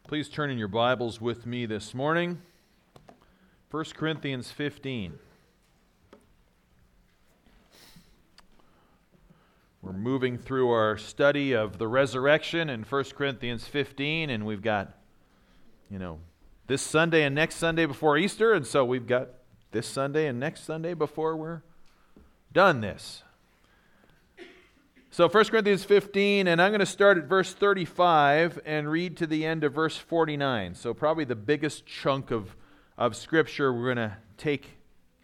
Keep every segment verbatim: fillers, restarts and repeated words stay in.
Please turn in your Bibles with me this morning. First Corinthians fifteen. We're moving through our study of the resurrection in First Corinthians fifteen, and we've got, you know, this Sunday and next Sunday before Easter, and so we've got this Sunday and next Sunday before we're done this. So First Corinthians fifteen, and I'm going to start at verse thirty-five and read to the end of verse forty-nine. So probably the biggest chunk of, of Scripture we're going to take,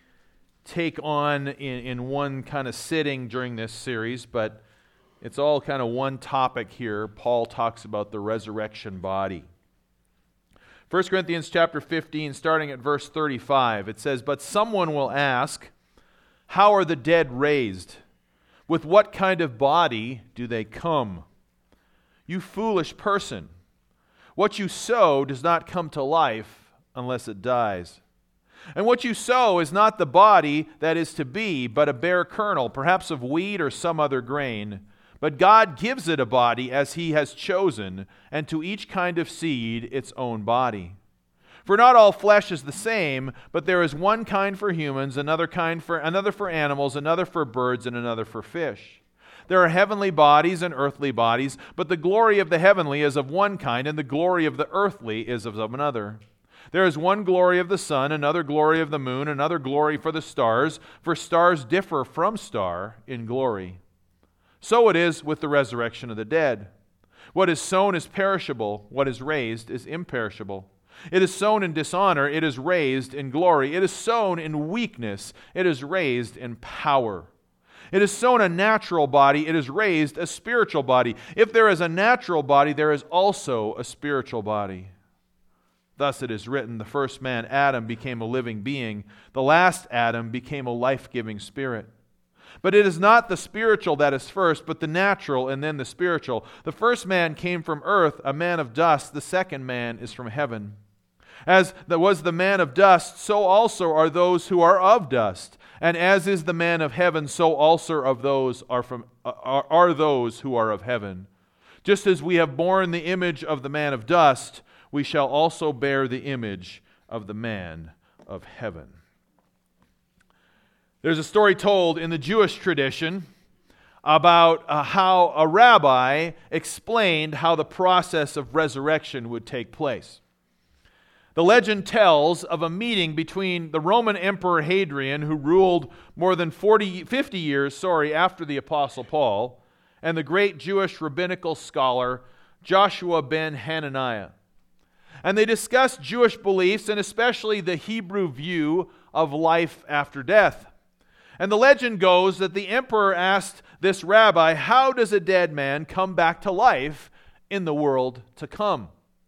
take on in, in one kind of sitting during this series, but it's all kind of one topic here. Paul talks about the resurrection body. First Corinthians chapter fifteen, starting at verse thirty-five, it says, "But someone will ask, how are the dead raised? With what kind of body do they come? You foolish person, what you sow does not come to life unless it dies. And what you sow is not the body that is to be, but a bare kernel, perhaps of wheat or some other grain. But God gives it a body as He has chosen, and to each kind of seed its own body. For not all flesh is the same, but there is one kind for humans, another kind for another for animals, another for birds, and another for fish. There are heavenly bodies and earthly bodies, but the glory of the heavenly is of one kind, and the glory of the earthly is of another. There is one glory of the sun, another glory of the moon, another glory for the stars, for stars differ from star in glory. So it is with the resurrection of the dead. What is sown is perishable, what is raised is imperishable. It is sown in dishonor, it is raised in glory. It is sown in weakness, it is raised in power. It is sown a natural body, it is raised a spiritual body. If there is a natural body, there is also a spiritual body. Thus it is written, the first man, Adam, became a living being. The last Adam became a life-giving spirit. But it is not the spiritual that is first, but the natural and then the spiritual. The first man came from earth, a man of dust. The second man is from heaven. As there was the man of dust, so also are those who are of dust. And as is the man of heaven, so also of those are from are, are those who are of heaven. Just as we have borne the image of the man of dust, we shall also bear the image of the man of heaven." There's a story told in the Jewish tradition about uh, how a rabbi explained how the process of resurrection would take place. The legend tells of a meeting between the Roman Emperor Hadrian, who ruled more than forty, fifty years sorry, after the Apostle Paul, and the great Jewish rabbinical scholar Joshua ben Hananiah. And they discussed Jewish beliefs and especially the Hebrew view of life after death. And the legend goes that the emperor asked this rabbi, how does a dead man come back to life in the world to come?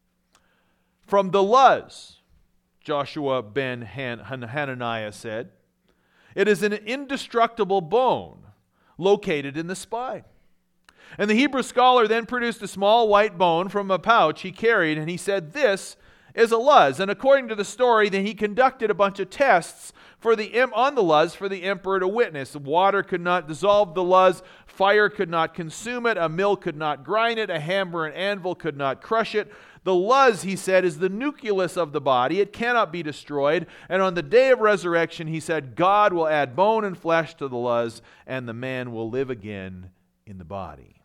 From the Luz, Joshua ben Han- Hananiah said, it is an indestructible bone located in the spine. And the Hebrew scholar then produced a small white bone from a pouch he carried, and he said, this is a Luz. And according to the story, then he conducted a bunch of tests for the on the Luz for the emperor to witness. Water could not dissolve the Luz, fire could not consume it, a mill could not grind it, a hammer and anvil could not crush it. The Luz, he said, is the nucleus of the body. It cannot be destroyed. And on the day of resurrection, he said, God will add bone and flesh to the Luz, and the man will live again in the body.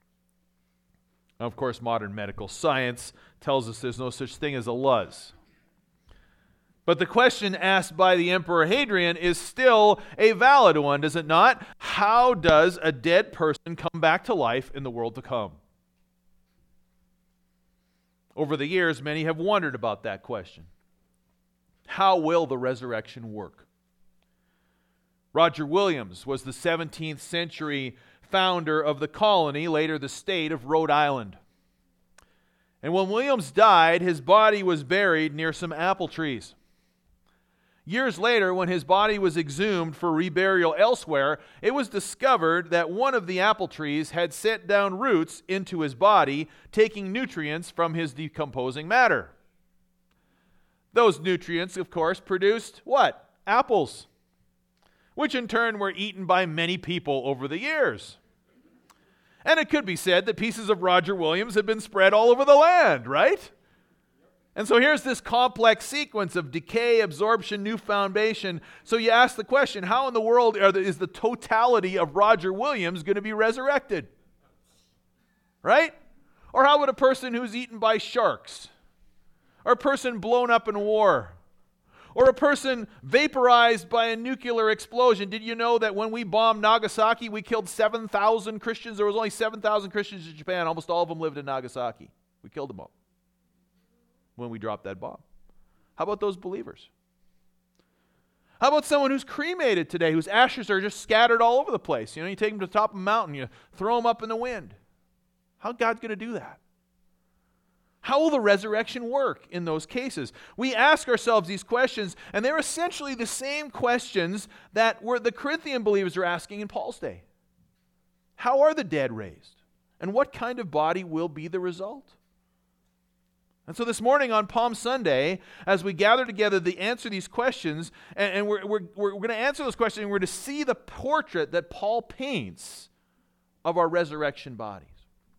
Now, of course, modern medical science tells us there's no such thing as a Luz. But the question asked by the Emperor Hadrian is still a valid one, does it not? How does a dead person come back to life in the world to come? Over the years, many have wondered about that question. How will the resurrection work? Roger Williams was the seventeenth century founder of the colony, later the state of Rhode Island. And when Williams died, his body was buried near some apple trees. Years later, when his body was exhumed for reburial elsewhere, it was discovered that one of the apple trees had sent down roots into his body, taking nutrients from his decomposing matter. Those nutrients, of course, produced what? Apples, which in turn were eaten by many people over the years. And it could be said that pieces of Roger Williams had been spread all over the land, right? And so here's this complex sequence of decay, absorption, new foundation. So you ask the question, how in the world are the, is the totality of Roger Williams going to be resurrected? Right? Or how would a person who's eaten by sharks? Or a person blown up in war? Or a person vaporized by a nuclear explosion? Did you know that when we bombed Nagasaki, we killed seven thousand Christians? There was only seven thousand Christians in Japan. Almost all of them lived in Nagasaki. We killed them all when we dropped that bomb. How about those believers? How about someone who's cremated today, whose ashes are just scattered all over the place? You know, you take them to the top of a mountain, you throw them up in the wind. How's God going to do that? How will the resurrection work in those cases? We ask ourselves these questions, and they're essentially the same questions that were the Corinthian believers are asking in Paul's day. How are the dead raised? And what kind of body will be the result? And so this morning on Palm Sunday, as we gather together to answer these questions, and, and we're, we're, we're going to answer those questions, and we're going to see the portrait that Paul paints of our resurrection bodies.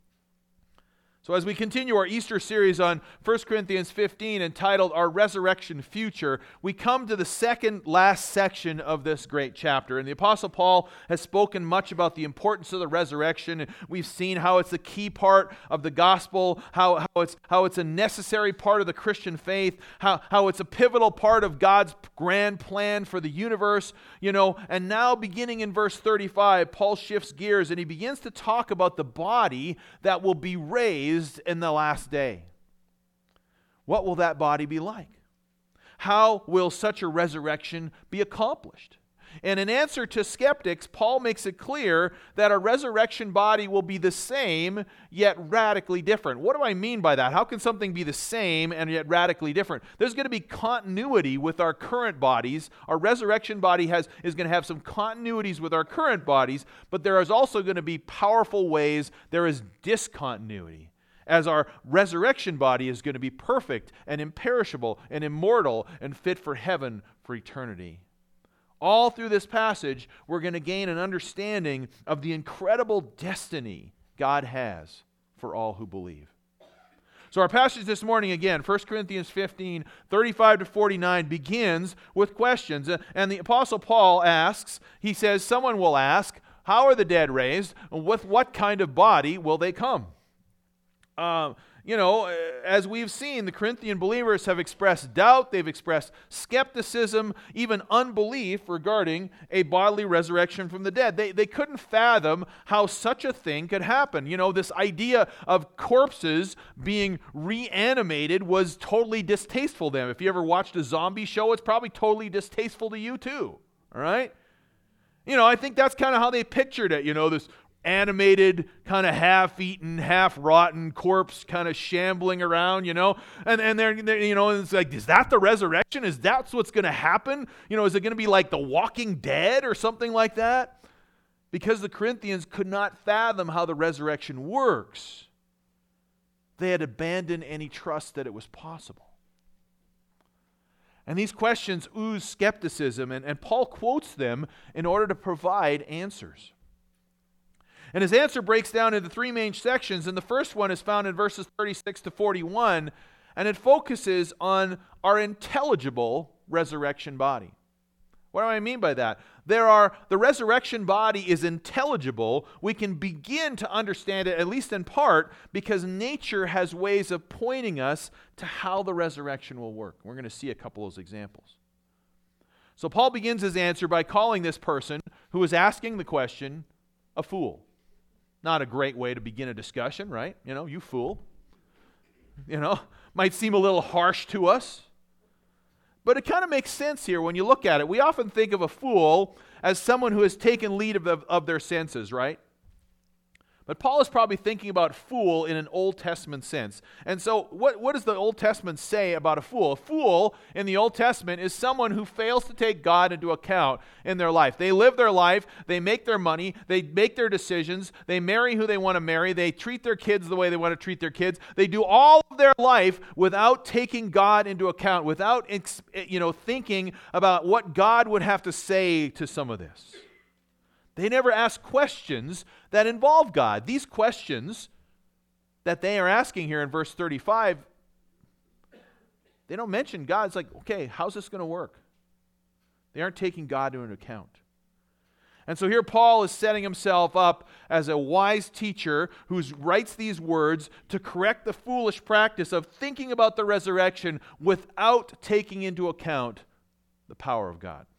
So as we continue our Easter series on First Corinthians fifteen entitled Our Resurrection Future, we come to the second last section of this great chapter. And the Apostle Paul has spoken much about the importance of the resurrection. We've seen how it's a key part of the gospel, how, how, it's, how it's a necessary part of the Christian faith, how, how it's a pivotal part of God's grand plan for the universe, you know. And now beginning in verse thirty-five, Paul shifts gears and he begins to talk about the body that will be raised in the last day. What will that body be like? How will such a resurrection be accomplished? And in answer to skeptics, Paul makes it clear that a resurrection body will be the same, yet radically different. What do I mean by that? How can something be the same and yet radically different? There's going to be continuity with our current bodies. Our resurrection body has is going to have some continuities with our current bodies, but there is also going to be powerful ways there is discontinuity, as our resurrection body is going to be perfect and imperishable and immortal and fit for heaven for eternity. All through this passage, we're going to gain an understanding of the incredible destiny God has for all who believe. So our passage this morning, again, First Corinthians fifteen, thirty-five to forty-nine, begins with questions. And the Apostle Paul asks, he says, someone will ask, how are the dead raised? With what kind of body will they come? Uh, you know, as we've seen, the Corinthian believers have expressed doubt, they've expressed skepticism, even unbelief regarding a bodily resurrection from the dead. They, they couldn't fathom how such a thing could happen. You know, this idea of corpses being reanimated was totally distasteful to them. If you ever watched a zombie show, it's probably totally distasteful to you too, all right? You know, I think that's kind of how they pictured it, you know, this animated, kind of half-eaten, half-rotten corpse kind of shambling around, you know, and, and they're, they're, you know, it's like, is that the resurrection? Is that what's going to happen? You know, is it going to be like The Walking Dead or something like that? Because the Corinthians could not fathom how the resurrection works, they had abandoned any trust that it was possible. And these questions ooze skepticism, and, and Paul quotes them in order to provide answers. And his answer breaks down into three main sections, and the first one is found in verses thirty-six to forty-one, and it focuses on our intelligible resurrection body. What do I mean by that? There are, the resurrection body is intelligible. We can begin to understand it, at least in part, because nature has ways of pointing us to how the resurrection will work. We're going to see a couple of those examples. So Paul begins his answer by calling this person who is asking the question a fool. Not a great way to begin a discussion, right? You know, you fool. You know, might seem a little harsh to us. But it kind of makes sense here when you look at it. We often think of a fool as someone who has taken lead of, of their senses, right? But Paul is probably thinking about fool in an Old Testament sense. And so what, what does the Old Testament say about a fool? A fool in the Old Testament is someone who fails to take God into account in their life. They live their life, they make their money, they make their decisions, they marry who they want to marry, they treat their kids the way they want to treat their kids. They do all of their life without taking God into account, without you know, thinking about what God would have to say to some of this. They never ask questions that involve God. These questions that they are asking here in verse thirty-five, They don't mention God. It's like, okay, how's this going to work? They aren't taking God into account. And so here Paul is setting himself up as a wise teacher who writes these words to correct the foolish practice of thinking about the resurrection without taking into account the power of God.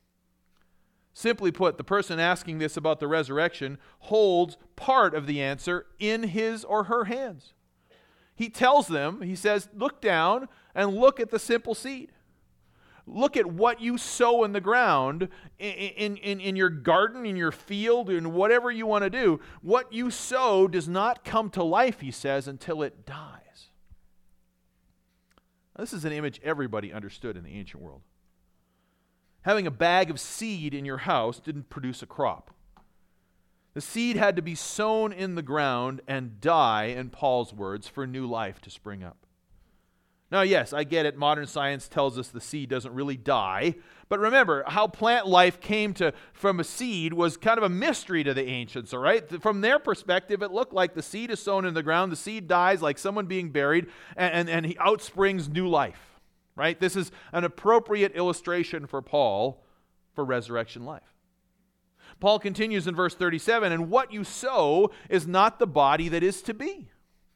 Simply put, the person asking this about the resurrection holds part of the answer in his or her hands. He tells them, he says, look down and look at the simple seed. Look at what you sow in the ground, in, in, in your garden, in your field, in whatever you want to do. What you sow does not come to life, he says, until it dies. Now, this is an image everybody understood in the ancient world. Having a bag of seed in your house didn't produce a crop. The seed had to be sown in the ground and die, in Paul's words, for new life to spring up. Now, yes, I get it. Modern science tells us the seed doesn't really die. But remember, how plant life came to from a seed was kind of a mystery to the ancients, all right? From their perspective, it looked like the seed is sown in the ground, the seed dies like someone being buried, and, and, and he outsprings new life, right? This is an appropriate illustration for Paul for resurrection life. Paul continues in verse thirty-seven, and what you sow is not the body that is to be.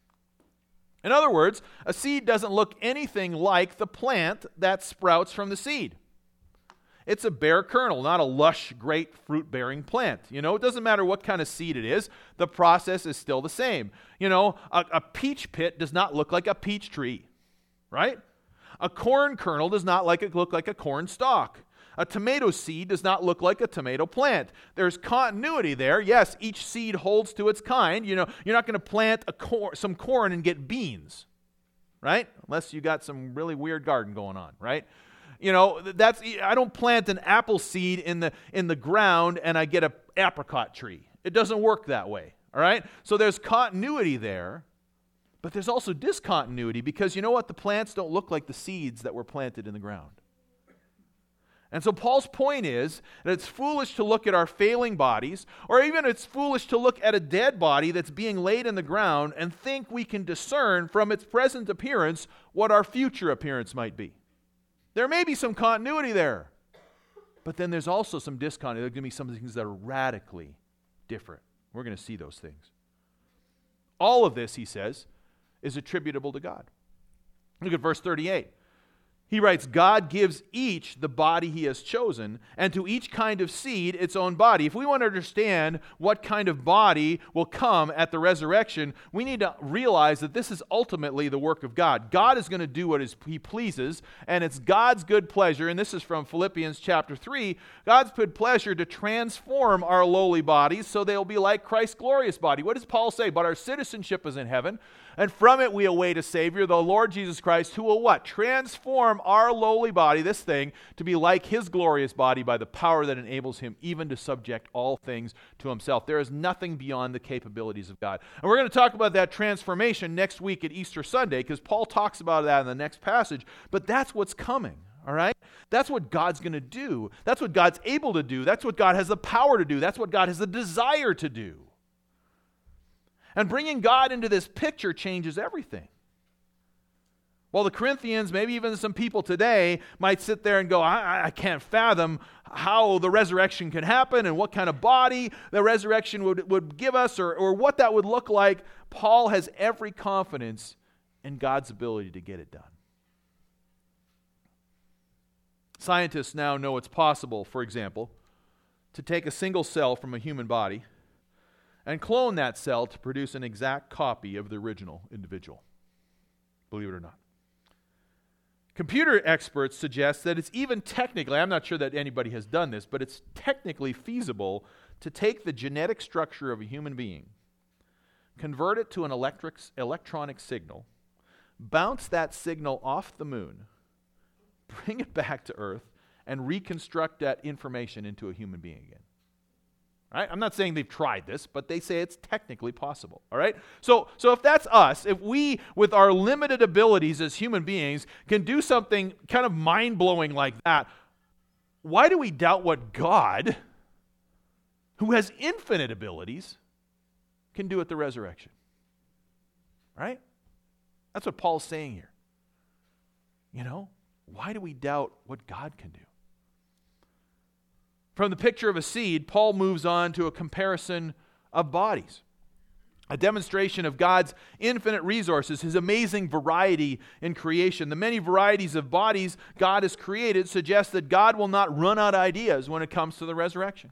In other words, a seed doesn't look anything like the plant that sprouts from the seed. It's a bare kernel, not a lush, great fruit-bearing plant. You know, it doesn't matter what kind of seed it is, the process is still the same. You know, a, a peach pit does not look like a peach tree, right? A corn kernel does not like it look like a corn stalk. A tomato seed does not look like a tomato plant. There's continuity there. Yes, each seed holds to its kind. You know, you're not going to plant a cor- some corn and get beans, right? Unless you got some really weird garden going on, right? You know, that's I don't plant an apple seed in the in the ground and I get an apricot tree. It doesn't work that way, all right? So there's continuity there, but there's also discontinuity because you know what? The plants don't look like the seeds that were planted in the ground. And so Paul's point is that it's foolish to look at our failing bodies, or even it's foolish to look at a dead body that's being laid in the ground and think we can discern from its present appearance what our future appearance might be. There may be some continuity there, but then there's also some discontinuity. There are going to be some things that are radically different. We're going to see those things. All of this, he says, is attributable to God. Look at verse thirty-eight. He writes, God gives each the body he has chosen, and to each kind of seed its own body. If we want to understand what kind of body will come at the resurrection, we need to realize that this is ultimately the work of God. God is going to do what he pleases, and it's God's good pleasure, and this is from Philippians chapter three, God's good pleasure to transform our lowly bodies so they'll be like Christ's glorious body. What does Paul say? But our citizenship is in heaven, and from it we await a Savior, the Lord Jesus Christ, who will what? Transform our lowly body, this thing, to be like his glorious body by the power that enables him even to subject all things to himself. There is nothing beyond the capabilities of God. And we're going to talk about that transformation next week at Easter Sunday because Paul talks about that in the next passage. But that's what's coming, all right? That's what God's going to do. That's what God's able to do. That's what God has the power to do. That's what God has the desire to do. And bringing God into this picture changes everything. While the Corinthians, maybe even some people today, might sit there and go, I, I can't fathom how the resurrection can happen and what kind of body the resurrection would, would give us or, or what that would look like, Paul has every confidence in God's ability to get it done. Scientists now know it's possible, for example, to take a single cell from a human body and clone that cell to produce an exact copy of the original individual. Believe it or not. Computer experts suggest that it's even technically, I'm not sure that anybody has done this, but it's technically feasible to take the genetic structure of a human being, convert it to an electric, electronic signal, bounce that signal off the moon, bring it back to Earth, and reconstruct that information into a human being again. Right? I'm not saying they've tried this, but they say it's technically possible. All right? So, so if that's us, if we, with our limited abilities as human beings, can do something kind of mind-blowing like that, why do we doubt what God, who has infinite abilities, can do at the resurrection? Right? That's what Paul's saying here. You know, why do we doubt what God can do? From the picture of a seed, Paul moves on to a comparison of bodies. A demonstration of God's infinite resources, His amazing variety in creation. The many varieties of bodies God has created suggest that God will not run out of ideas when it comes to the resurrection.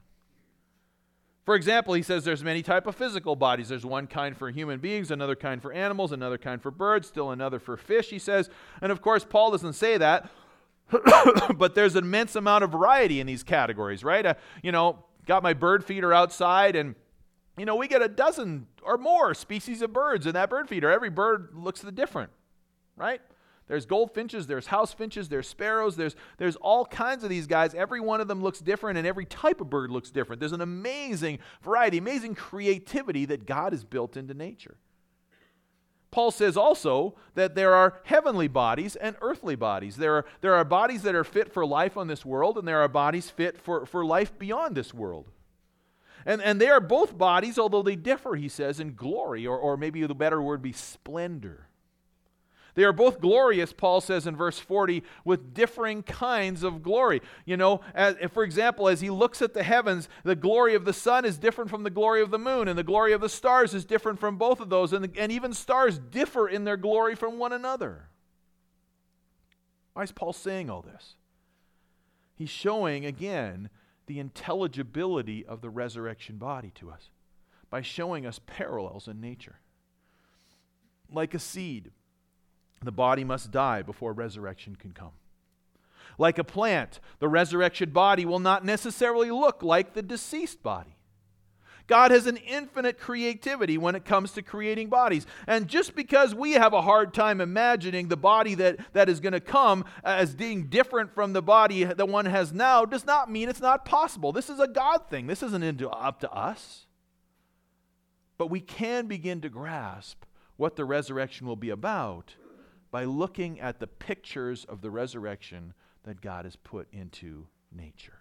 For example, he says there's many types of physical bodies. There's one kind for human beings, another kind for animals, another kind for birds, still another for fish, he says. And of course, Paul doesn't say that, but there's an immense amount of variety in these categories, right? Uh, you know, got my bird feeder outside, and you know, we get a dozen or more species of birds in that bird feeder. Every bird looks different, right? There's goldfinches, there's house finches, there's sparrows, there's, there's all kinds of these guys. Every one of them looks different, and every type of bird looks different. There's an amazing variety, amazing creativity that God has built into nature. Paul says also that there are heavenly bodies and earthly bodies. There are, there are bodies that are fit for life on this world, and there are bodies fit for, for life beyond this world. And, and they are both bodies, although they differ, he says, in glory, or, or maybe the better word be splendor. They are both glorious, Paul says in verse forty, with differing kinds of glory. You know, as, for example, as he looks at the heavens, the glory of the sun is different from the glory of the moon, and the glory of the stars is different from both of those, and, the, and even stars differ in their glory from one another. Why is Paul saying all this? He's showing, again, the intelligibility of the resurrection body to us by showing us parallels in nature. Like a seed, the body must die before resurrection can come. Like a plant, the resurrection body will not necessarily look like the deceased body. God has an infinite creativity when it comes to creating bodies. And just because we have a hard time imagining the body that, that is going to come as being different from the body that one has now does not mean it's not possible. This is a God thing. This isn't into, up to us. But we can begin to grasp what the resurrection will be about by looking at the pictures of the resurrection that God has put into nature.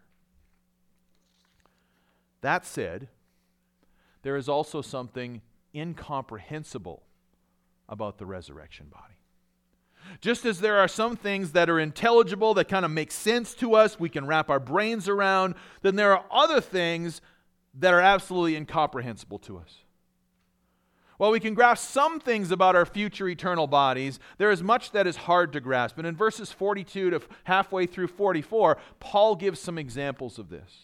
That said, there is also something incomprehensible about the resurrection body. Just as there are some things that are intelligible, that kind of make sense to us, we can wrap our brains around, then there are other things that are absolutely incomprehensible to us. While we can grasp some things about our future eternal bodies, there is much that is hard to grasp. And in verses forty-two to halfway through forty-four, Paul gives some examples of this.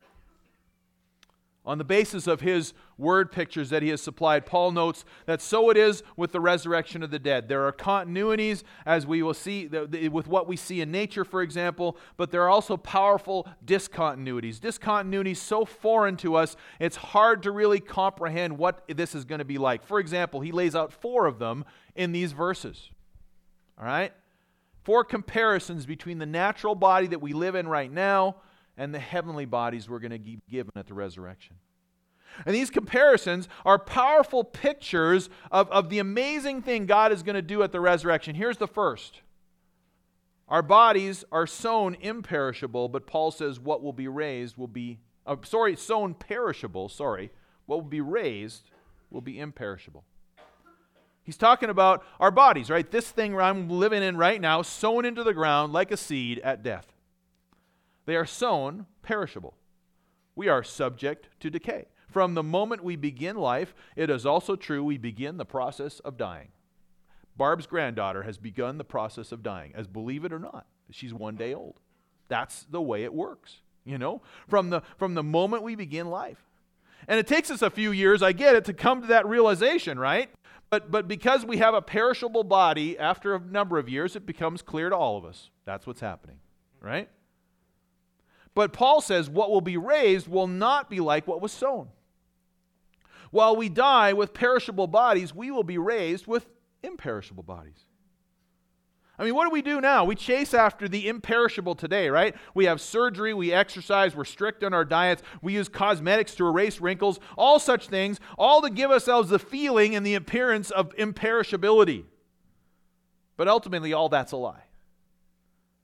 On the basis of his word pictures that he has supplied, Paul notes that so it is with the resurrection of the dead. There are continuities, as we will see, with what we see in nature, for example, but there are also powerful discontinuities. Discontinuities so foreign to us, it's hard to really comprehend what this is going to be like. For example, he lays out four of them in these verses. All right? Four comparisons between the natural body that we live in right now and the heavenly bodies we're going to be given at the resurrection. And these comparisons are powerful pictures of, of the amazing thing God is going to do at the resurrection. Here's the first. Our bodies are sown imperishable, but Paul says what will be raised will be, uh, sorry, sown perishable, sorry. What will be raised will be imperishable. He's talking about our bodies, right? This thing I'm living in right now, sown into the ground like a seed at death. They are sown perishable. We are subject to decay. From the moment we begin life, it is also true we begin the process of dying. Barb's granddaughter has begun the process of dying, as believe it or not. She's one day old. That's the way it works, you know, from the, from the moment we begin life. And it takes us a few years, I get it, to come to that realization, right? But, but because we have a perishable body, after a number of years, it becomes clear to all of us. That's what's happening, right? But Paul says what will be raised will not be like what was sown. While we die with perishable bodies, we will be raised with imperishable bodies. I mean, what do we do now? We chase after the imperishable today, right? We have surgery, we exercise, we're strict on our diets, we use cosmetics to erase wrinkles, all such things, all to give ourselves the feeling and the appearance of imperishability. But ultimately, all that's a lie.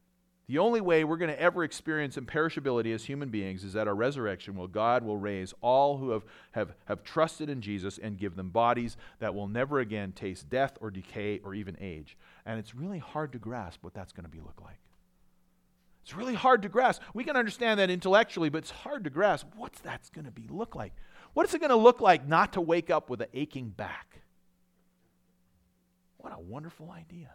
The only way we're going to ever experience imperishability as human beings is at our resurrection, where God will raise all who have, have, have trusted in Jesus and give them bodies that will never again taste death or decay or even age. And it's really hard to grasp what that's going to be look like. It's really hard to grasp. We can understand that intellectually, but it's hard to grasp what's that's going to be look like. What is it going to look like not to wake up with an aching back? What a wonderful idea.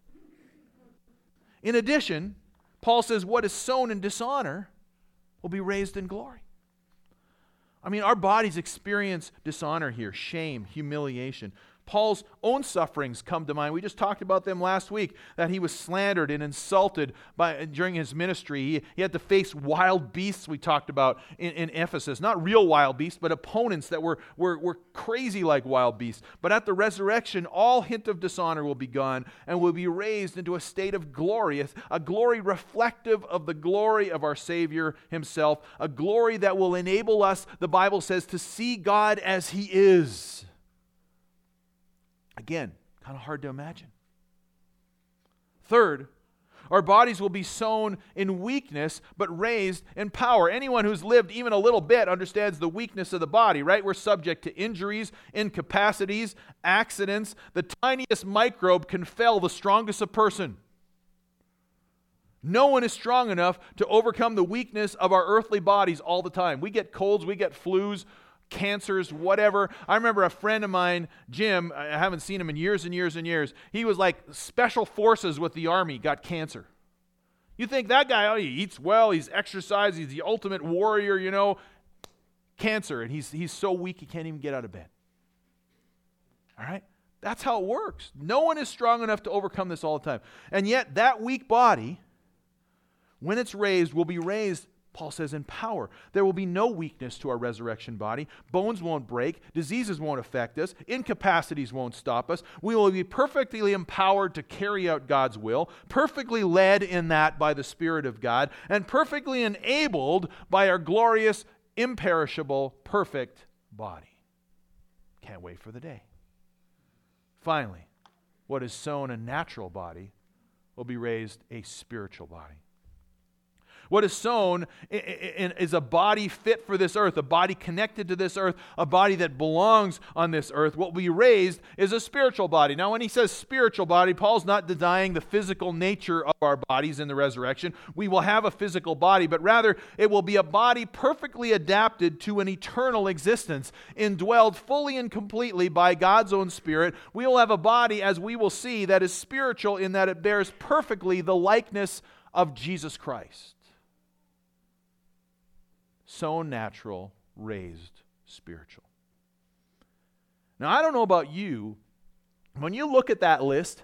In addition, Paul says what is sown in dishonor will be raised in glory. I mean, our bodies experience dishonor here, shame, humiliation. Paul's own sufferings come to mind. We just talked about them last week, that he was slandered and insulted by during his ministry. He, he had to face wild beasts we talked about in, in Ephesus. Not real wild beasts, but opponents that were, were, were crazy like wild beasts. But at the resurrection, all hint of dishonor will be gone and will be raised into a state of glory, a, a glory reflective of the glory of our Savior himself, a glory that will enable us, the Bible says, to see God as he is. Again, kind of hard to imagine. Third, our bodies will be sown in weakness, but raised in power. Anyone who's lived even a little bit understands the weakness of the body, right? We're subject to injuries, incapacities, accidents. The tiniest microbe can fell the strongest of person. No one is strong enough to overcome the weakness of our earthly bodies all the time. We get colds, we get flus, cancers, whatever. I remember a friend of mine, Jim, I haven't seen him in years and years and years. He was like special forces with the army, got cancer. You think that guy, oh, he eats well, he's exercised, he's the ultimate warrior, you know. Cancer, and he's, he's so weak he can't even get out of bed. All right? That's how it works. No one is strong enough to overcome this all the time. And yet that weak body, when it's raised, will be raised, Paul says, in power. There will be no weakness to our resurrection body. Bones won't break. Diseases won't affect us. Incapacities won't stop us. We will be perfectly empowered to carry out God's will, perfectly led in that by the Spirit of God, and perfectly enabled by our glorious, imperishable, perfect body. Can't wait for the day. Finally, what is sown a natural body will be raised a spiritual body. What is sown is a body fit for this earth, a body connected to this earth, a body that belongs on this earth. What will be raised is a spiritual body. Now, when he says spiritual body, Paul's not denying the physical nature of our bodies in the resurrection. We will have a physical body, but rather it will be a body perfectly adapted to an eternal existence, indwelled fully and completely by God's own Spirit. We will have a body, as we will see, that is spiritual in that it bears perfectly the likeness of Jesus Christ. Sown natural, raised spiritual. Now, I don't know about you. When you look at that list,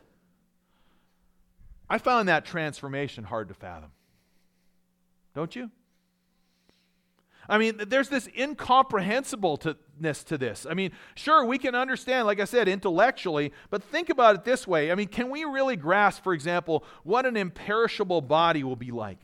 I found that transformation hard to fathom. Don't you? I mean, there's this incomprehensibleness to this. I mean, sure, we can understand, like I said, intellectually, but think about it this way. I mean, can we really grasp, for example, what an imperishable body will be like?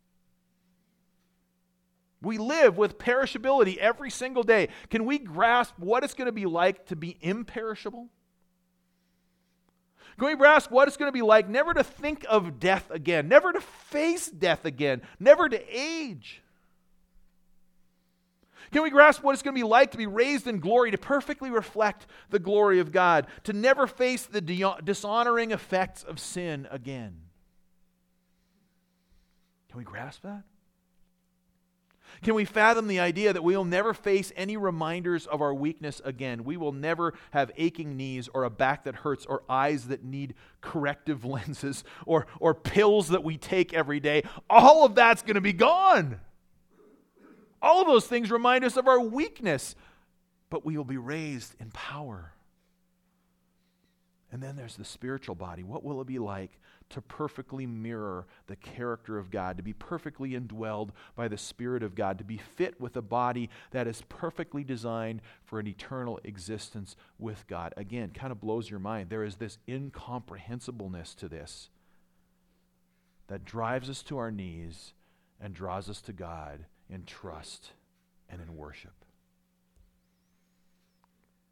We live with perishability every single day. Can we grasp what it's going to be like to be imperishable? Can we grasp what it's going to be like never to think of death again, never to face death again, never to age? Can we grasp what it's going to be like to be raised in glory, to perfectly reflect the glory of God, to never face the dishonoring effects of sin again? Can we grasp that? Can we fathom the idea that we will never face any reminders of our weakness again? We will never have aching knees or a back that hurts or eyes that need corrective lenses or, or pills that we take every day. All of that's going to be gone. All of those things remind us of our weakness, but we will be raised in power. And then there's the spiritual body. What will it be like to perfectly mirror the character of God, to be perfectly indwelled by the Spirit of God, to be fit with a body that is perfectly designed for an eternal existence with God? Again, kind of blows your mind. There is this incomprehensibleness to this that drives us to our knees and draws us to God in trust and in worship.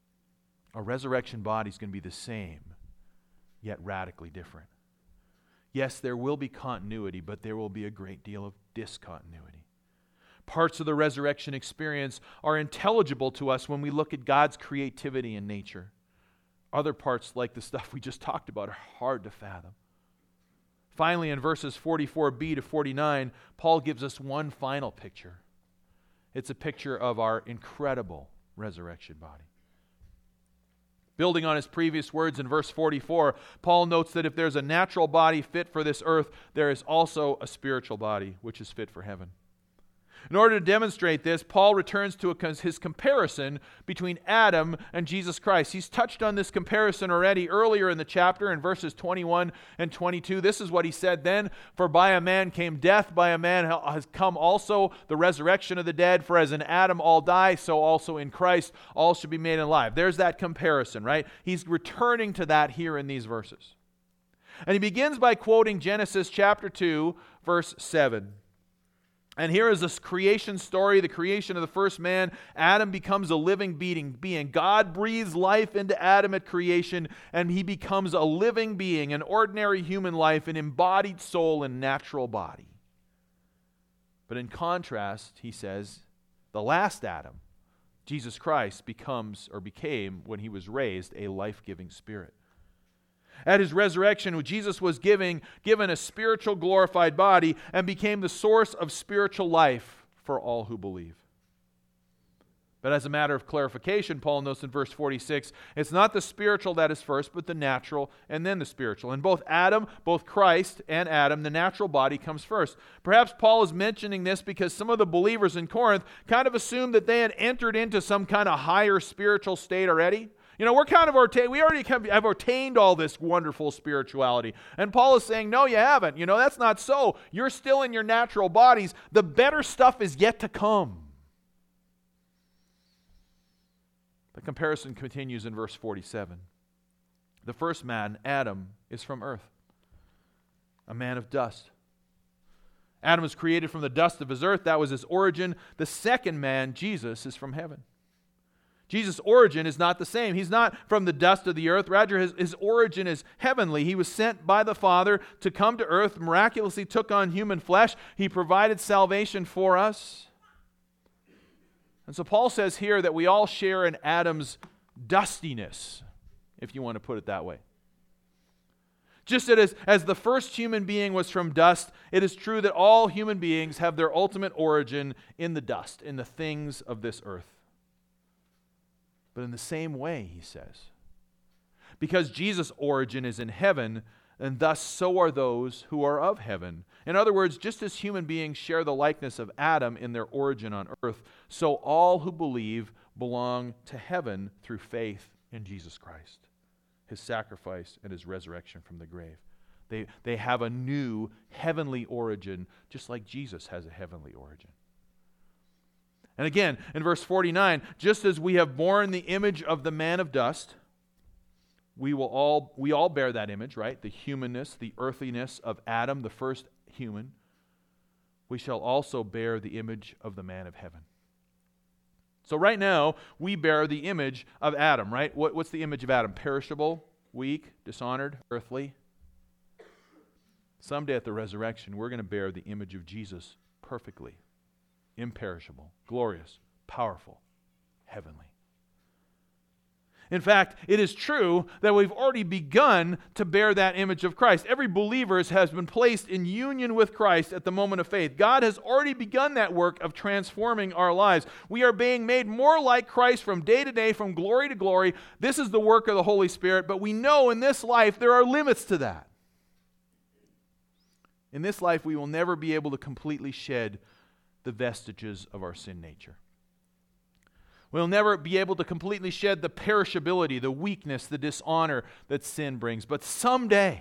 Our resurrection body is going to be the same, yet radically different. Yes, there will be continuity, but there will be a great deal of discontinuity. Parts of the resurrection experience are intelligible to us when we look at God's creativity in nature. Other parts, like the stuff we just talked about, are hard to fathom. Finally, in verses forty-four b to forty-nine, Paul gives us one final picture. It's a picture of our incredible resurrection body. Building on his previous words in verse forty-four, Paul notes that if there's a natural body fit for this earth, there is also a spiritual body which is fit for heaven. In order to demonstrate this, Paul returns to a, his comparison between Adam and Jesus Christ. He's touched on this comparison already earlier in the chapter in verses twenty-one and twenty-two. This is what he said then, "For by a man came death, by a man has come also the resurrection of the dead. For as in Adam all die, so also in Christ all should be made alive." There's that comparison, right? He's returning to that here in these verses. And he begins by quoting Genesis chapter two, verse seven. And here is this creation story, the creation of the first man. Adam becomes a living being. God breathes life into Adam at creation, and he becomes a living being, an ordinary human life, an embodied soul and natural body. But in contrast, he says, the last Adam, Jesus Christ, becomes or became, when he was raised, a life-giving spirit. At his resurrection, Jesus was giving, given a spiritual glorified body and became the source of spiritual life for all who believe. But as a matter of clarification, Paul notes in verse forty-six, it's not the spiritual that is first, but the natural and then the spiritual. In both Adam, both Christ and Adam, the natural body comes first. Perhaps Paul is mentioning this because some of the believers in Corinth kind of assumed that they had entered into some kind of higher spiritual state already. You know, we're kind of ordained, we already have attained all this wonderful spirituality. And Paul is saying, no, you haven't. You know, that's not so. You're still in your natural bodies. The better stuff is yet to come. The comparison continues in verse forty-seven. The first man, Adam, is from earth, a man of dust. Adam was created from the dust of his earth. That was his origin. The second man, Jesus, is from heaven. Jesus' origin is not the same. He's not from the dust of the earth. Rather, his, his origin is heavenly. He was sent by the Father to come to earth, miraculously took on human flesh. He provided salvation for us. And so Paul says here that we all share in Adam's dustiness, if you want to put it that way. Just as, as the first human being was from dust, it is true that all human beings have their ultimate origin in the dust, in the things of this earth. But in the same way, he says, because Jesus' origin is in heaven, and thus so are those who are of heaven. In other words, just as human beings share the likeness of Adam in their origin on earth, so all who believe belong to heaven through faith in Jesus Christ, his sacrifice and his resurrection from the grave. They, they have a new heavenly origin, just like Jesus has a heavenly origin. And again, in verse forty-nine, just as we have borne the image of the man of dust, we will all we all bear that image, right? The humanness, the earthliness of Adam, the first human. We shall also bear the image of the man of heaven. So right now, we bear the image of Adam, right? What, what's the image of Adam? Perishable, weak, dishonored, earthly. Someday at the resurrection, we're going to bear the image of Jesus perfectly. Imperishable, glorious, powerful, heavenly. In fact, it is true that we've already begun to bear that image of Christ. Every believer has been placed in union with Christ at the moment of faith. God has already begun that work of transforming our lives. We are being made more like Christ from day to day, from glory to glory. This is the work of the Holy Spirit, but we know in this life there are limits to that. In this life, we will never be able to completely shed the vestiges of our sin nature. We'll never be able to completely shed the perishability, the weakness, the dishonor that sin brings. But someday,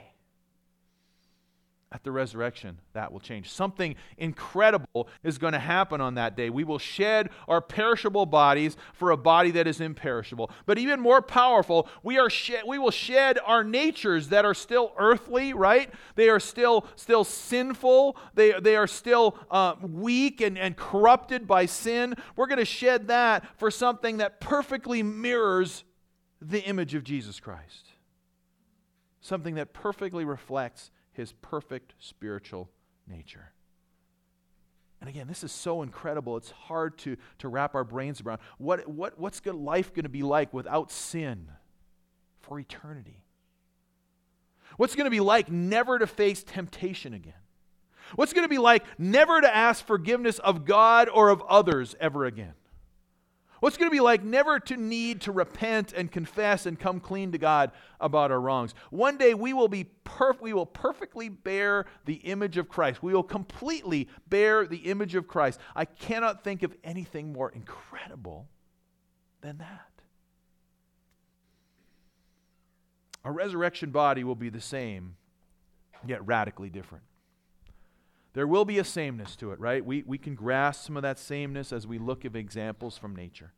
at the resurrection, that will change. Something incredible is going to happen on that day. We will shed our perishable bodies for a body that is imperishable. But even more powerful, we are shed, we will shed our natures that are still earthly, right? They are still still sinful. They, they are still uh, weak and, and corrupted by sin. We're going to shed that for something that perfectly mirrors the image of Jesus Christ. Something that perfectly reflects his perfect spiritual nature. And again, this is so incredible. It's hard to, to wrap our brains around. What, what, what's good life going to be like without sin for eternity? What's going to be like never to face temptation again? What's going to be like never to ask forgiveness of God or of others ever again? What's going to be like never to need to repent and confess and come clean to God about our wrongs? One day we will be perf- we will perfectly bear the image of Christ. We will completely bear the image of Christ. I cannot think of anything more incredible than that. Our resurrection body will be the same, yet radically different. There will be a sameness to it, right? We, we can grasp some of that sameness as we look at examples from nature.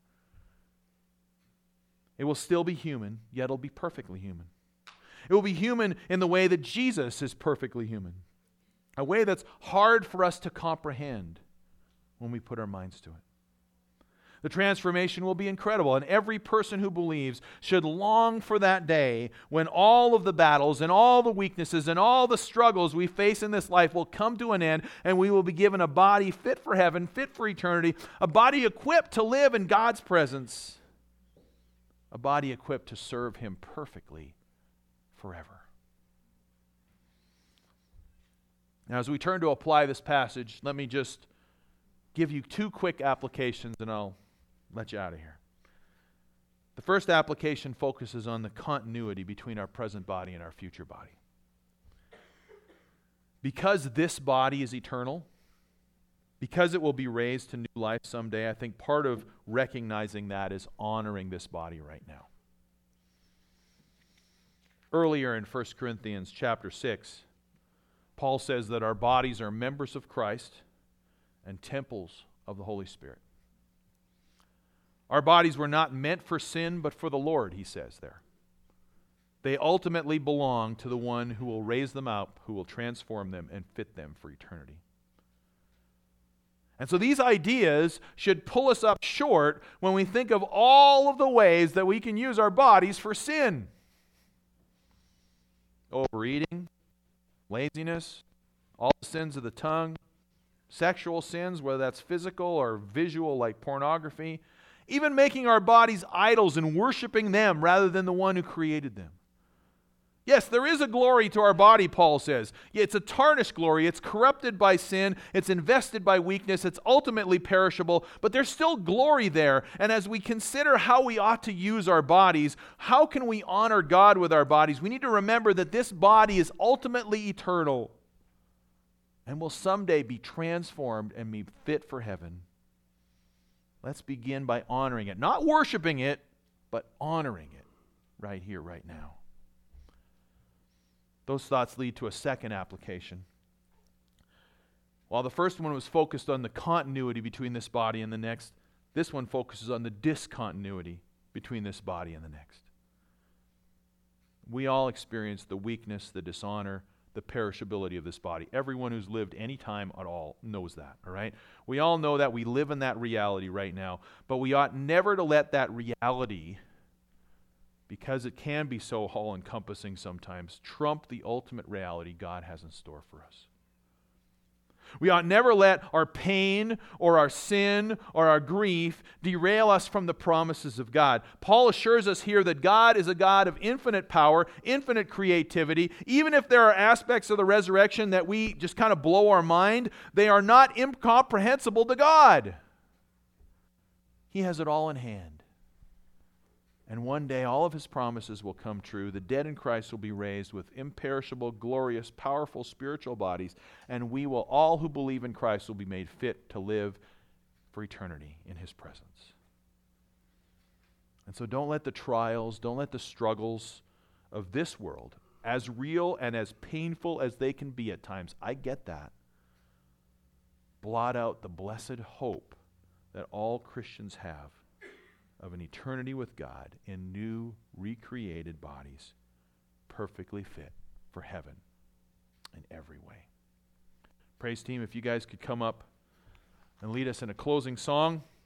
It will still be human, yet it'll be perfectly human. It will be human in the way that Jesus is perfectly human. A way that's hard for us to comprehend when we put our minds to it. The transformation will be incredible, and every person who believes should long for that day when all of the battles and all the weaknesses and all the struggles we face in this life will come to an end, and we will be given a body fit for heaven, fit for eternity, a body equipped to live in God's presence, a body equipped to serve Him perfectly forever. Now, as we turn to apply this passage, let me just give you two quick applications, and I'll let you out of here. The first application focuses on the continuity between our present body and our future body. Because this body is eternal, because it will be raised to new life someday, I think part of recognizing that is honoring this body right now. Earlier in First Corinthians chapter six, Paul says that our bodies are members of Christ and temples of the Holy Spirit. Our bodies were not meant for sin, but for the Lord, he says there. They ultimately belong to the one who will raise them up, who will transform them and fit them for eternity. And so these ideas should pull us up short when we think of all of the ways that we can use our bodies for sin. Overeating, laziness, all the sins of the tongue, sexual sins, whether that's physical or visual like pornography, even making our bodies idols and worshiping them rather than the one who created them. Yes, there is a glory to our body, Paul says. Yeah, it's a tarnished glory. It's corrupted by sin. It's invested by weakness. It's ultimately perishable, but there's still glory there. And as we consider how we ought to use our bodies, how can we honor God with our bodies? We need to remember that this body is ultimately eternal and will someday be transformed and be fit for heaven. Let's begin by honoring it. Not worshiping it, but honoring it right here, right now. Those thoughts lead to a second application. While the first one was focused on the continuity between this body and the next, this one focuses on the discontinuity between this body and the next. We all experience the weakness, the dishonor, the perishability of this body. Everyone who's lived any time at all knows that, all right? We all know that. We live in that reality right now, but we ought never to let that reality, because it can be so all-encompassing sometimes, trump the ultimate reality God has in store for us. We ought never let our pain or our sin or our grief derail us from the promises of God. Paul assures us here that God is a God of infinite power, infinite creativity. Even if there are aspects of the resurrection that we just kind of blow our mind, they are not incomprehensible to God. He has it all in hand. And one day all of His promises will come true. The dead in Christ will be raised with imperishable, glorious, powerful spiritual bodies. And we will, all who believe in Christ, will be made fit to live for eternity in His presence. And so don't let the trials, don't let the struggles of this world, as real and as painful as they can be at times, I get that, blot out the blessed hope that all Christians have of an eternity with God in new, recreated bodies, perfectly fit for heaven in every way. Praise team, if you guys could come up and lead us in a closing song.